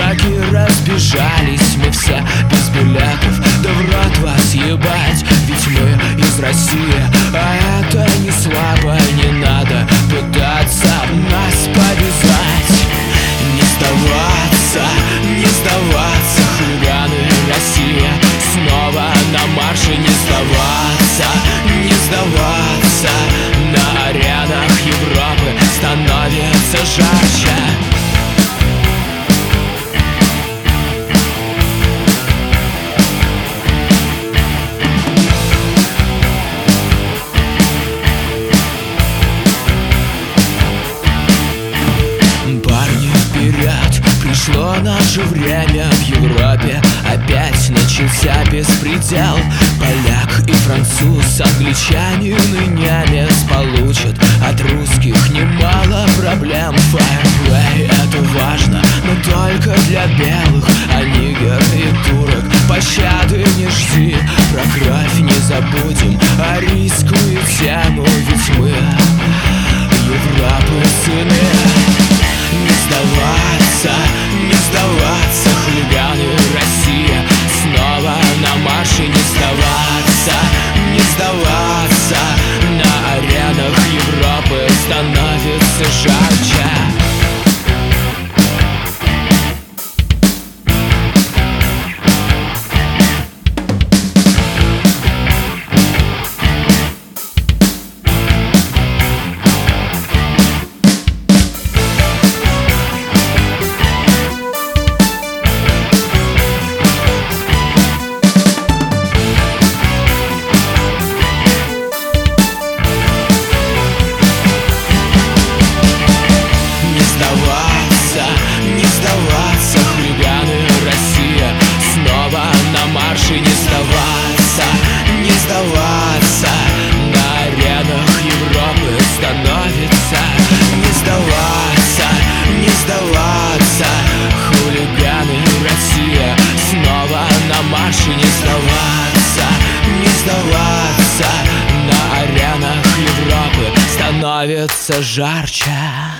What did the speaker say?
флаги разбежались, мы все без билетов. Да в рот вас ебать, ведь мы из России. А это не слабо, не надо пытаться нас повязать. Не сдаваться, не сдаваться, хулиганы Россия. Снова на марше не сдаваться, не сдаваться. На аренах Европы становится жарче. Пришло наше время в Европе, опять начался беспредел. Поляк и француз, англичанин и немец получат от русских немало проблем. Fairplay — это важно, но только для белых, а нигер и турок пощады не жди. Про кровь не забудем, а рискует тему, ведь мы Европы сыны. Не сдаваться, не сдаваться, хулиганы Россия. Снова на марше не сдаваться, не сдаваться. На аренах Европы становится жарче. Не сдаваться, хулиганы Россия. Снова на марше не сдаваться, не сдаваться. На аренах Европы становится. Не сдаваться, не сдаваться, хулиганы Россия. Снова на марше не сдаваться, не сдаваться. На аренах Европы становится жарче.